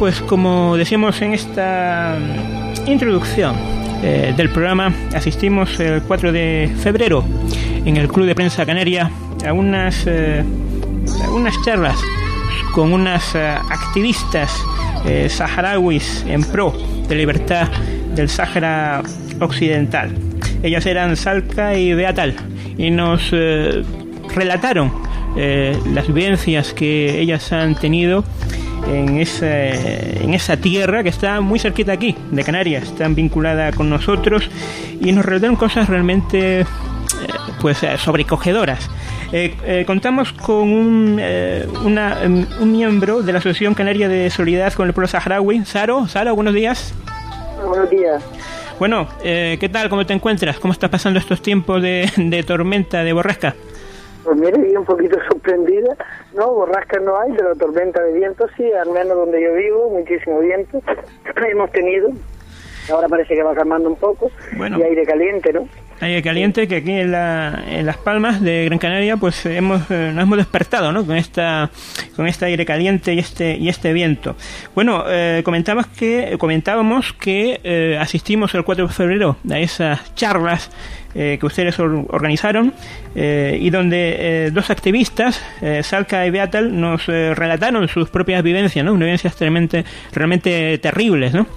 pues como decíamos en esta introducción del programa, asistimos el 4 de febrero en el Club de Prensa Canaria a unas charlas con unas activistas saharauis en pro de libertad del Sáhara Occidental. Ellas eran Salka y Beatal y nos relataron las vivencias que ellas han tenido en esa tierra que está muy cerquita aquí de Canarias, están vinculada con nosotros, y nos relataron cosas realmente sobrecogedoras. Contamos con un miembro de la Asociación Canaria de Solidaridad con el Pueblo Saharaui. Saro, buenos días. Buenos días. Bueno, ¿qué tal? ¿Cómo te encuentras? ¿Cómo estás pasando estos tiempos de tormenta, de borrasca? Pues mire, y un poquito sorprendida. No, borrasca no hay, pero tormenta de viento sí, al menos donde yo vivo, muchísimo viento hemos tenido. Ahora parece que va calmando un poco. Bueno, y aire caliente, ¿no? Aire caliente, que aquí en Las Palmas de Gran Canaria pues nos hemos despertado, ¿no? Con este aire caliente y este viento. Bueno, comentábamos que asistimos el 4 de febrero a esas charlas que ustedes organizaron, y donde dos activistas, Salka y Beatal, nos relataron sus propias vivencias, ¿no? Vivencias realmente terribles, ¿no?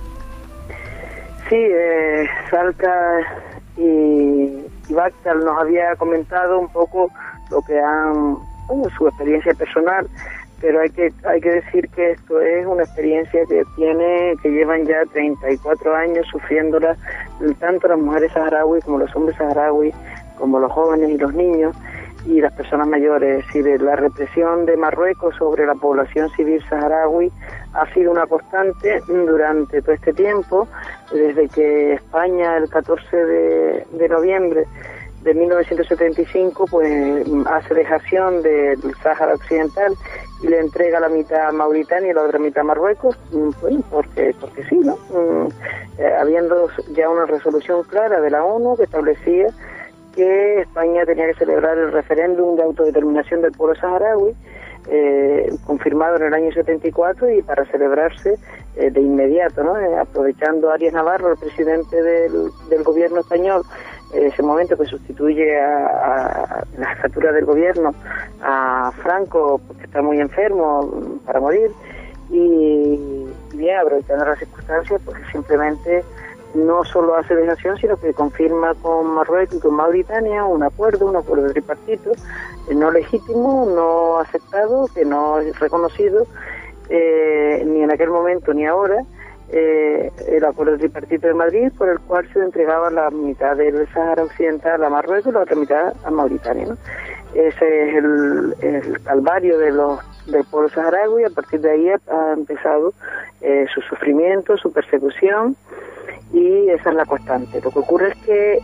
Sí, Salka y Beatal nos había comentado un poco lo que su experiencia personal, pero hay que decir que esto es una experiencia que llevan ya 34 años sufriéndola, tanto las mujeres saharauis como los hombres saharauis, como los jóvenes y los niños y las personas mayores. Es decir, la represión de Marruecos sobre la población civil saharaui ha sido una constante durante todo este tiempo, desde que España, el 14 de noviembre de 1975, pues hace dejación del Sáhara Occidental y le entrega la mitad a Mauritania y la otra mitad a Marruecos, porque sí, ¿no? Habiendo ya una resolución clara de la ONU que establecía que España tenía que celebrar el referéndum de autodeterminación del pueblo saharaui, confirmado en el año 74, y para celebrarse de inmediato, ¿no? Aprovechando Arias Navarro, el presidente del gobierno español, en ese momento, que sustituye a la jefatura del gobierno a Franco, porque está muy enfermo para morir, y bien, aprovechando las circunstancias, pues simplemente no solo hace dejación, sino que confirma con Marruecos y con Mauritania un acuerdo tripartito, no legítimo, no aceptado, que no es reconocido ni en aquel momento ni ahora, el acuerdo tripartito de Madrid, por el cual se entregaba la mitad del Sáhara Occidental a Marruecos y la otra mitad a Mauritania, ¿no? Ese es el calvario del pueblo saharaui, y a partir de ahí ha empezado su sufrimiento, su persecución, y esa es la constante. Lo que ocurre es que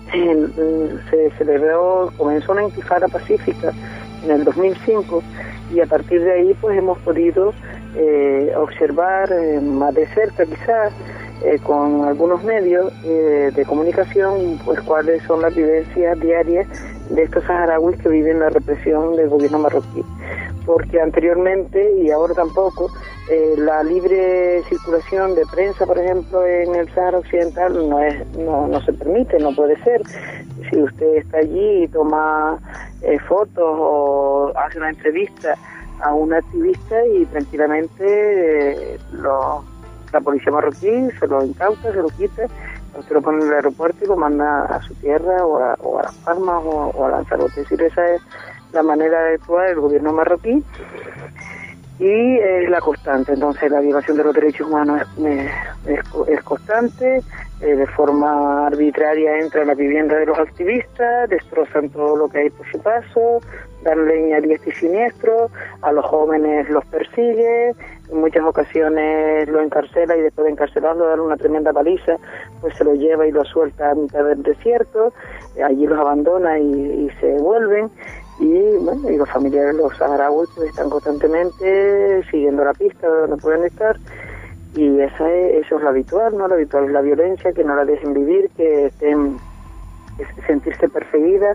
comenzó una intifada pacífica en el 2005, y a partir de ahí pues hemos podido observar más de cerca, quizás con algunos medios de comunicación, pues cuáles son las vivencias diarias de estos saharauis que viven la represión del gobierno marroquí. Porque anteriormente, y ahora tampoco, la libre circulación de prensa, por ejemplo, en el Sáhara Occidental no se permite, no puede ser. Si usted está allí y toma fotos o hace una entrevista a un activista, y tranquilamente la policía marroquí se lo incauta, se lo quita, usted lo pone en el aeropuerto y lo manda a su tierra o a Las Palmas o a Lanzarote. Es decir, esa es la manera de actuar del gobierno marroquí, y es la constante. Entonces la violación de los derechos humanos es constante, de forma arbitraria entran en la vivienda de los activistas, destrozan todo lo que hay por su paso, dan leña a diestro y siniestro, a los jóvenes los persigue, en muchas ocasiones lo encarcela, y después de encarcelarlo, darle una tremenda paliza, pues se lo lleva y lo suelta a mitad del desierto, allí los abandona y se vuelven. Y bueno, y los familiares, los saharauis, pues están constantemente siguiendo la pista de donde pueden estar, y eso es lo habitual, ¿no? Lo habitual es la violencia, que no la dejen vivir, que estén, sentirse perseguida,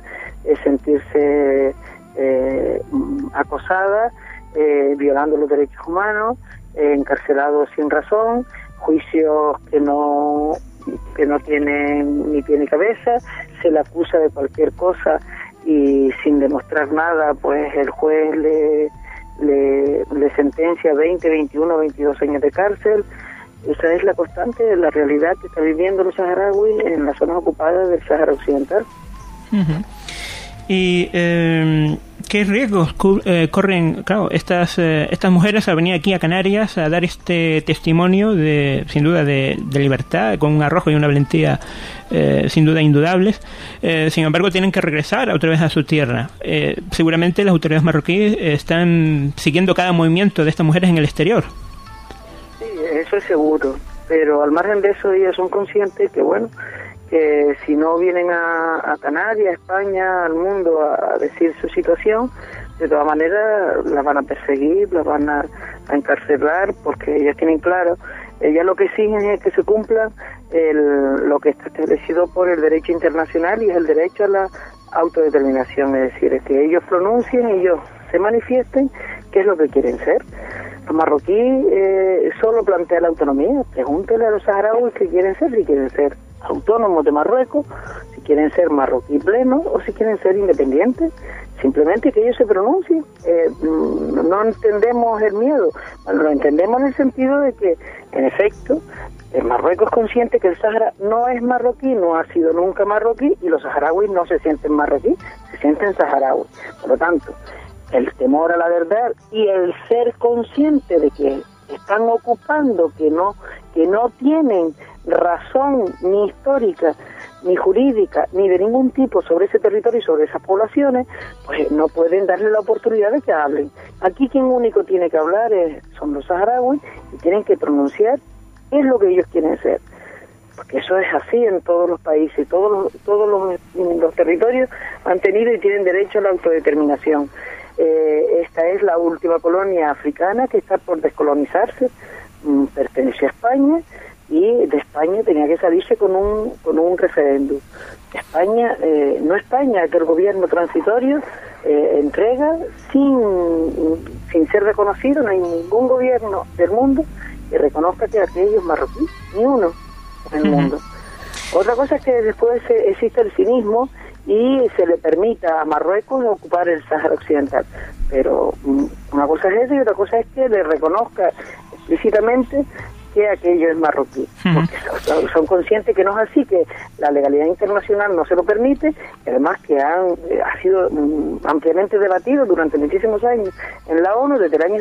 sentirse acosada, violando los derechos humanos, encarcelados sin razón, juicios que no tienen ni pie ni cabeza, se le acusa de cualquier cosa y sin demostrar nada, pues el juez le sentencia 20, 21, 22 años de cárcel. Esa es la constante de la realidad que están viviendo los saharauis en las zonas ocupadas del Sáhara Occidental. Uh-huh. ¿Y qué riesgos corren, claro, estas mujeres al venir aquí a Canarias a dar este testimonio sin duda de libertad, con un arrojo y una valentía sin duda indudables? Sin embargo, tienen que regresar otra vez a su tierra. Seguramente las autoridades marroquíes están siguiendo cada movimiento de estas mujeres en el exterior. Sí, eso es seguro, pero al margen de eso ellos son conscientes que, bueno, que si no vienen a Canarias, a España, al mundo a decir su situación, de todas maneras las van a perseguir, las van a encarcelar, porque ellas tienen claro, ellas lo que exigen es que se cumpla lo que está establecido por el derecho internacional, y es el derecho a la autodeterminación, es decir, es que ellos pronuncien, ellos se manifiesten qué es lo que quieren ser. Los marroquíes solo plantean la autonomía. Pregúntele a los saharauis qué quieren ser, si quieren ser autónomos de Marruecos, si quieren ser marroquí pleno o si quieren ser independientes. Simplemente que ellos se pronuncien. No entendemos el miedo, bueno, lo entendemos en el sentido de que, en efecto, el Marruecos es consciente que el Sáhara no es marroquí, no ha sido nunca marroquí, y los saharauis no se sienten marroquí, se sienten saharauis. Por lo tanto, el temor a la verdad y el ser consciente de que están ocupando, que no tienen razón ni histórica, ni jurídica, ni de ningún tipo sobre ese territorio y sobre esas poblaciones, pues no pueden darle la oportunidad de que hablen. Aquí quien único tiene que hablar son los saharauis, y tienen que pronunciar qué es lo que ellos quieren ser. Porque eso es así en todos los países, todos los territorios han tenido y tienen derecho a la autodeterminación. Esta es la última colonia africana que está por descolonizarse, pertenece a España, y de España tenía que salirse con un referéndum. España, no España, que el gobierno transitorio entrega sin ser reconocido. No hay ningún gobierno del mundo que reconozca que aquello es marroquí, ni uno en el mundo. Otra cosa es que después existe el cinismo y se le permita a Marruecos ocupar el Sáhara Occidental, pero una cosa es eso y otra cosa es que le reconozca explícitamente que aquello es marroquí, porque son conscientes que no es así, que la legalidad internacional no se lo permite, y además que ha sido ampliamente debatido durante muchísimos años en la ONU. Desde el año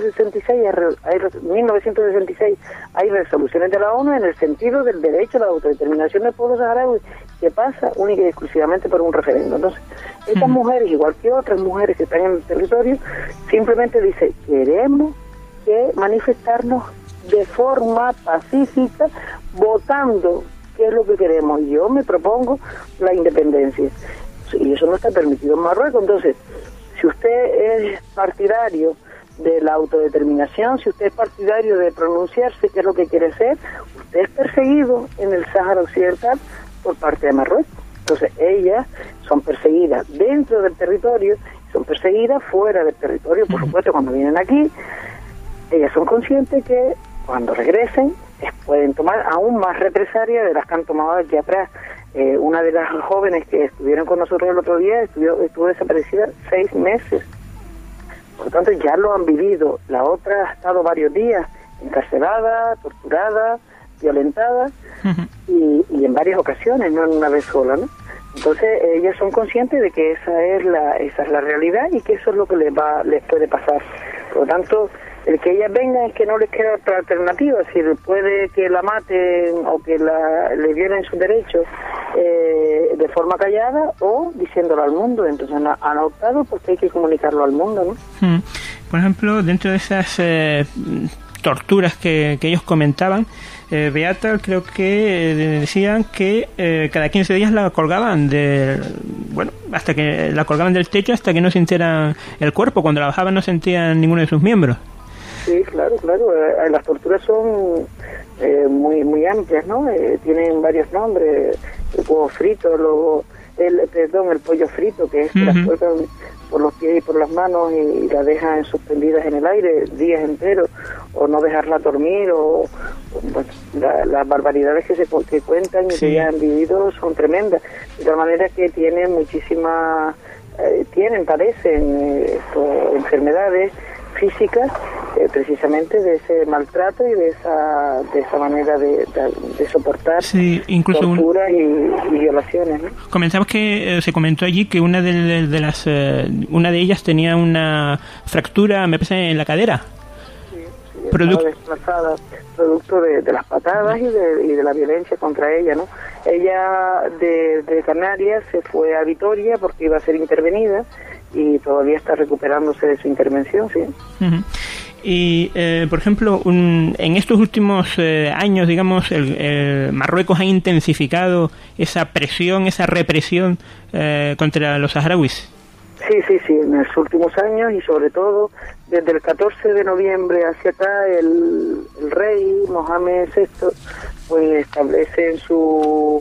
1966 hay resoluciones de la ONU en el sentido del derecho a la autodeterminación del pueblo saharaui, que pasa única y exclusivamente por un referéndum. Entonces, estas mujeres, igual que otras mujeres que están en el territorio, simplemente dicen: queremos que manifestarnos de forma pacífica, votando qué es lo que queremos. Yo me propongo la independencia, y eso no está permitido en Marruecos. Entonces, si usted es partidario de la autodeterminación, si usted es partidario de pronunciarse qué es lo que quiere ser, usted es perseguido en el Sáhara Occidental por parte de Marruecos. Entonces, ellas son perseguidas dentro del territorio, son perseguidas fuera del territorio, por supuesto, cuando vienen aquí. Ellas son conscientes que cuando regresen pueden tomar aún más represalias de las que han tomado aquí atrás. Una de las jóvenes que estuvieron con nosotros el otro día estuvo desaparecida 6 meses. Por lo tanto, ya lo han vivido. La otra ha estado varios días encarcelada, torturada, violentada, y en varias ocasiones, no en una vez sola, ¿no? Entonces, ellas son conscientes de que esa es la realidad y que eso es lo que les puede pasar. Por lo tanto, el que ellas vengan es que no les queda otra alternativa. Si puede que la maten o que le violen sus derechos de forma callada o diciéndolo al mundo. Entonces han optado porque hay que comunicarlo al mundo, ¿no? Por ejemplo, dentro de esas torturas que ellos comentaban, Beata, creo que decían que cada 15 días la colgaban hasta que la colgaban del techo hasta que no sintieran el cuerpo. Cuando la bajaban no sentían ninguno de sus miembros. Sí, claro. Las torturas son muy amplias, ¿no? Tienen varios nombres: el huevo frito, el pollo frito, que es que las cuelgan por los pies y por las manos y las dejan suspendidas en el aire días enteros, o no dejarla dormir, o bueno, las barbaridades que cuentan y que ya han vivido son tremendas, de tal manera que tienen muchísimas, padecen enfermedades físicas, precisamente de ese maltrato y de esa manera de soportar incluso torturas y violaciones, ¿no? Comentabas que se comentó allí que una de ellas tenía una fractura, me parece, en la cadera. Desplazada, producto de las patadas y de la violencia contra ella, ¿no? Ella de Canarias se fue a Vitoria porque iba a ser intervenida y todavía está recuperándose de su intervención, sí. Uh-huh. Y, por ejemplo, en estos últimos años, digamos, Marruecos ha intensificado esa presión, esa represión contra los saharauis. Sí, en los últimos años, y sobre todo desde el 14 de noviembre hacia acá, el rey Mohamed VI pues establece en su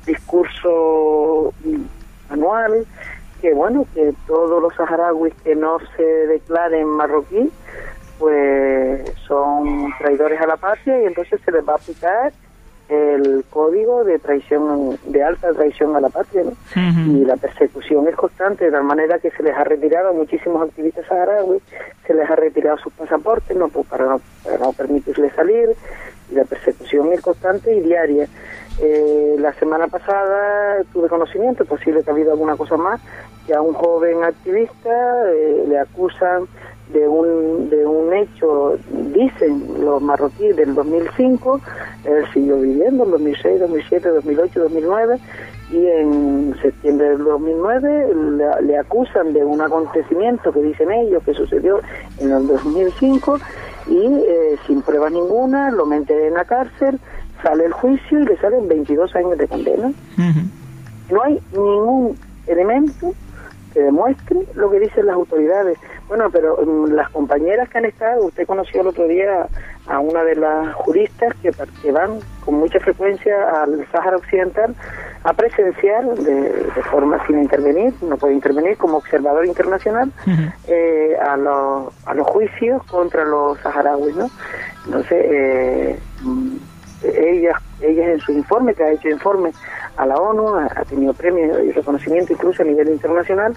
discurso anual que todos los saharauis que no se declaren marroquí pues son traidores a la patria, y entonces se les va a aplicar el código de traición, de alta traición a la patria, ¿no? Uh-huh. Y la persecución es constante, de tal manera que se les ha retirado a muchísimos activistas saharauis, se les ha retirado sus pasaportes para no permitirles salir, y la persecución es constante y diaria. La semana pasada tuve conocimiento, posible que ha habido alguna cosa más, que a un joven activista le acusan de un hecho, dicen los marroquíes, del 2005, él siguió viviendo en 2006, 2007, 2008, 2009, y en septiembre del 2009 le acusan de un acontecimiento que dicen ellos que sucedió en el 2005, y sin prueba ninguna lo meten en la cárcel, sale el juicio y le salen 22 años de condena. Uh-huh. No hay ningún elemento que demuestre lo que dicen las autoridades. Bueno, pero las compañeras que han estado, usted conoció el otro día a una de las juristas que van con mucha frecuencia al Sáhara Occidental a presenciar de forma sin intervenir, no puede intervenir como observador internacional, uh-huh, a los juicios contra los saharauis, ¿no? Entonces, ella en su informe, que ha hecho informe a la ONU, ha tenido premios y reconocimiento incluso a nivel internacional,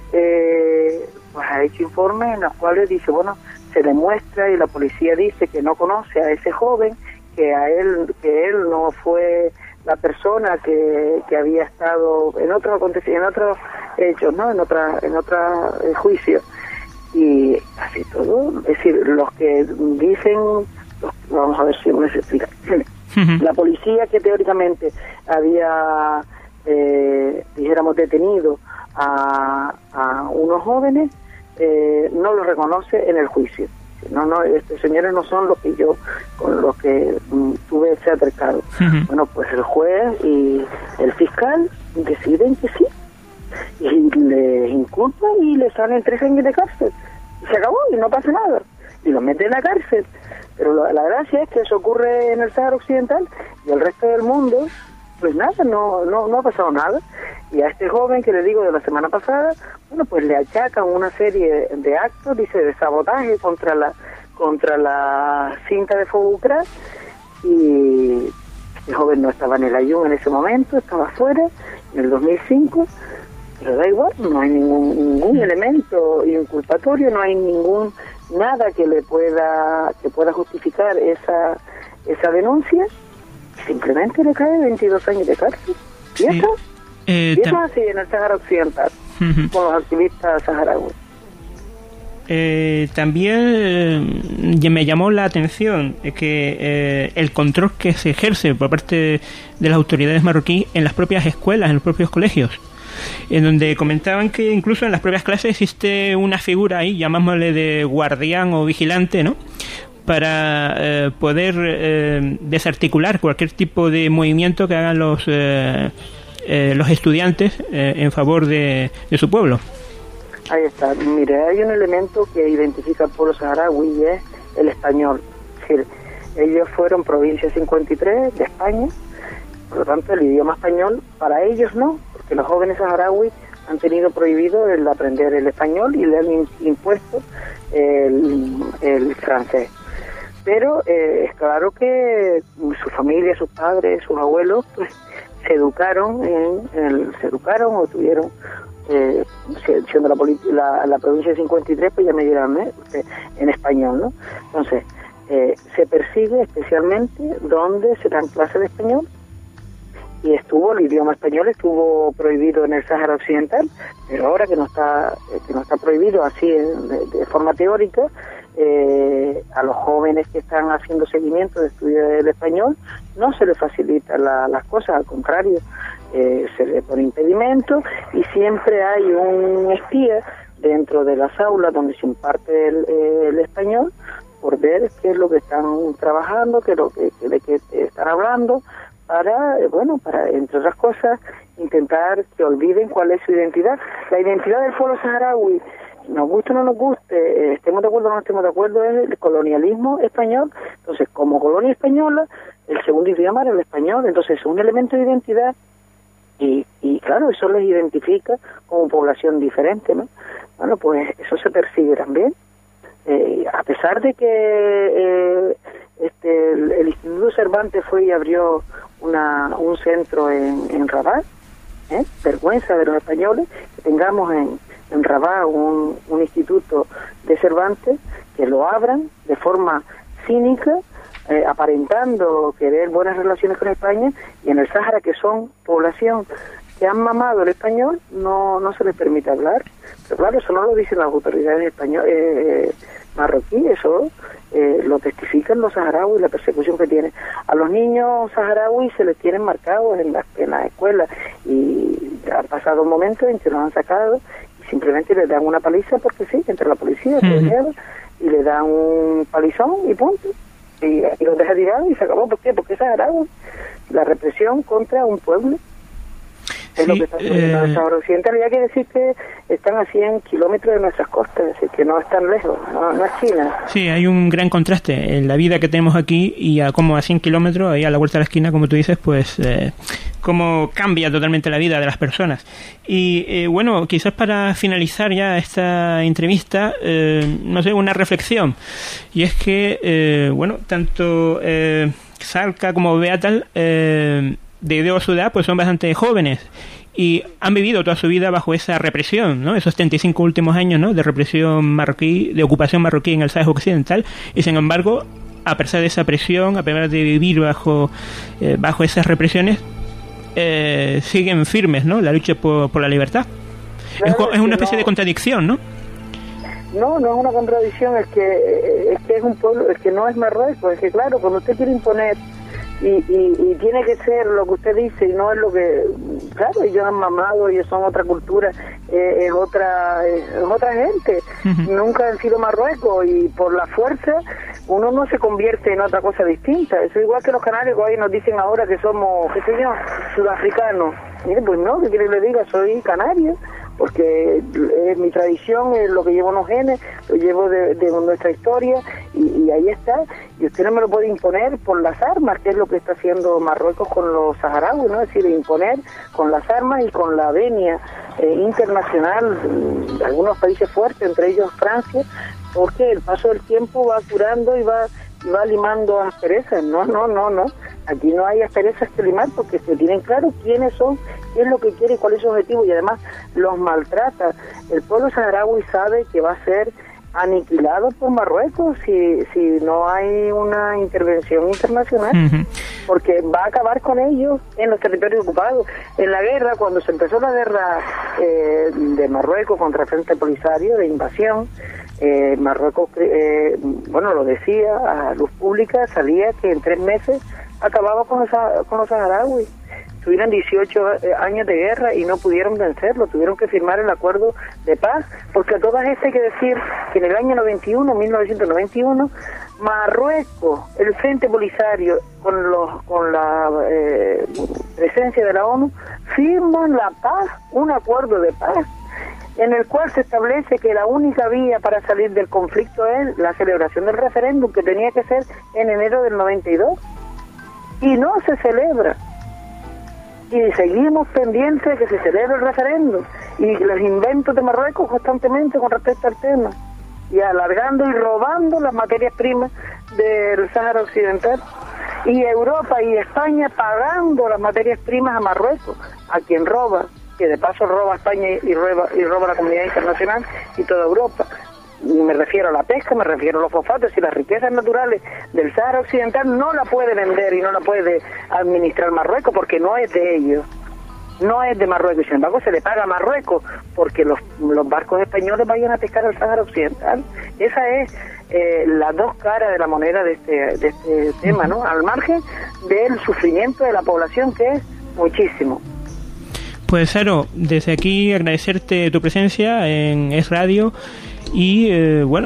pues ha hecho informes en los cuales dice, se demuestra y la policía dice que no conoce a ese joven, que él no fue la persona que había estado en otros hechos, ¿no? en otra juicio, y así todo. Es decir, los que dicen, vamos a ver si me explica. La policía que teóricamente había, dijéramos, detenido a unos jóvenes, no los reconoce en el juicio. No, estos señores no son los que con los que tuve ese altercado. Uh-huh. Bueno, pues el juez y el fiscal deciden que sí, y les inculpan y les salen 3 años de cárcel. Y se acabó, y no pasa nada. Y los meten en la cárcel. Pero la gracia es que eso ocurre en el Sáhara Occidental, y el resto del mundo, pues nada, no ha pasado nada. Y a este joven que le digo de la semana pasada, pues le achacan una serie de actos, dice, de sabotaje contra la cinta de Foucault, y este joven no estaba en el Ayun en ese momento, estaba fuera, en el 2005, pero da igual, no hay ningún elemento inculpatorio, no hay nada que pueda justificar esa denuncia. Simplemente le cae 22 años de cárcel. Y sí. Eso es así en el Sáhara Occidental, uh-huh, con los activistas saharauis. También me llamó la atención que el control que se ejerce por parte de las autoridades marroquíes en las propias escuelas, en los propios colegios, en donde comentaban que incluso en las propias clases existe una figura ahí, llamámosle de guardián o vigilante, ¿no?, para poder desarticular cualquier tipo de movimiento que hagan los estudiantes en favor de su pueblo. Ahí está. Mire, hay un elemento que identifica al pueblo saharaui y es el español. Es decir, ellos fueron provincia 53 de España, por lo tanto el idioma español para ellos no, porque los jóvenes saharauis han tenido prohibido el aprender el español y le han impuesto el francés. pero es claro que su familia, sus padres, sus abuelos, pues se educaron o tuvieron, siendo la provincia de 53, pues ya me dirán en español, ¿no? Entonces, se persigue especialmente donde se dan clases de español, y el idioma español estuvo prohibido en el Sáhara Occidental, pero ahora que no está prohibido así de forma teórica, a los jóvenes que están haciendo seguimiento de estudio del español no se les facilita las cosas, al contrario, se les pone impedimento, y siempre hay un espía dentro de las aulas donde se imparte el español, por ver qué es lo que están trabajando, de qué están hablando, para, entre otras cosas, intentar que olviden cuál es su identidad. La identidad del pueblo saharaui, nos guste o no nos guste, estemos de acuerdo o no estemos de acuerdo, es el colonialismo español. Entonces, como colonia española, el segundo idioma era el español, entonces es un elemento de identidad, y claro, eso les identifica como población diferente, ¿no? Bueno, pues eso se persigue también. A pesar de que el Instituto Cervantes fue y abrió un centro en Rabat, vergüenza de los españoles que tengamos en Rabat un instituto de Cervantes, que lo abran de forma cínica, aparentando querer buenas relaciones con España, y en el Sáhara, que son población que han mamado el español, no se les permite hablar. Pero claro, eso no lo dicen las autoridades marroquíes, eso lo testifican los saharauis, la persecución que tienen. A los niños saharauis se les tienen marcados en las escuelas, y han pasado momentos en que los han sacado y simplemente les dan una paliza, porque sí, entre la policía se lleva, y le dan un palizón y punto. Y los deja tirados y se acabó. ¿Por qué? Porque es saharaui. La represión contra un pueblo es lo que está sucediendo en el Sáhara Occidental, y hay que decir que están a 100 kilómetros de nuestras costas, así que no están lejos, no es China. Sí, hay un gran contraste en la vida que tenemos aquí y a cómo a 100 kilómetros, ahí a la vuelta de la esquina, como tú dices, pues cómo cambia totalmente la vida de las personas. Y bueno, quizás para finalizar ya esta entrevista, no sé, una reflexión, y es que, tanto Salka como Beatal, de su edad, pues son bastante jóvenes y han vivido toda su vida bajo esa represión, ¿no? Esos 35 últimos años, ¿no?, de represión marroquí, de ocupación marroquí en el Sáhara Occidental, y sin embargo, a pesar de esa presión, a pesar de vivir bajo esas represiones, siguen firmes, ¿no?, la lucha por la libertad. Claro, es una especie de contradicción, ¿no? No es una contradicción, es que es un pueblo, es que no es Marruecos, es que claro, cuando usted quiere imponer y tiene que ser lo que usted dice y no es lo que, claro, ellos han mamado, ellos son otra cultura, es otra gente, nunca han sido Marruecos, y por la fuerza uno no se convierte en otra cosa distinta. Eso es igual que los canarios que hoy nos dicen ahora que somos, qué sé yo, sudafricanos. Mire, pues no, ¿qué quiere que le diga? Soy canario, porque es mi tradición, es lo que llevo en los genes, lo llevo de nuestra historia, y ahí está. Y usted no me lo puede imponer por las armas, que es lo que está haciendo Marruecos con los saharauis, ¿no? Es decir, imponer con las armas y con la venia internacional de algunos países fuertes, entre ellos Francia, porque el paso del tiempo va curando y va limando asperezas. No. Aquí no hay asperezas que limar, porque se tienen claro quiénes son, qué es lo que quiere y cuál es su objetivo, y además los maltrata. El pueblo saharaui sabe que va a ser aniquilado por Marruecos si no hay una intervención internacional, porque va a acabar con ellos en los territorios ocupados. En la guerra, cuando se empezó la guerra de Marruecos contra el Frente Polisario de invasión, Marruecos, lo decía a luz pública, salía que en 3 meses acababa con los saharauis. Tuvieron 18 años de guerra y no pudieron vencerlo, tuvieron que firmar el acuerdo de paz, porque a todas estas hay que decir que en el año 1991, Marruecos, el Frente Polisario, con la presencia de la ONU, firman la paz, un acuerdo de paz, en el cual se establece que la única vía para salir del conflicto es la celebración del referéndum, que tenía que ser en enero del 92, y no se celebra. Y seguimos pendientes de que se celebre el referéndum, y los inventos de Marruecos constantemente con respecto al tema. y alargando y robando las materias primas del Sáhara Occidental, y Europa y España pagando las materias primas a Marruecos, a quien roba, que de paso roba a España y roba a la comunidad internacional y toda Europa. Me refiero a la pesca, me refiero a los fosfatos, y las riquezas naturales del Sáhara Occidental no la puede vender y no la puede administrar Marruecos, porque no es de ellos, no es de Marruecos. Sin embargo, se le paga a Marruecos porque los barcos españoles vayan a pescar al Sáhara Occidental. Esa es las dos caras de la moneda de este tema, ¿no? Al margen del sufrimiento de la población, que es muchísimo. Pues Saro, desde aquí agradecerte tu presencia en Es Radio y bueno,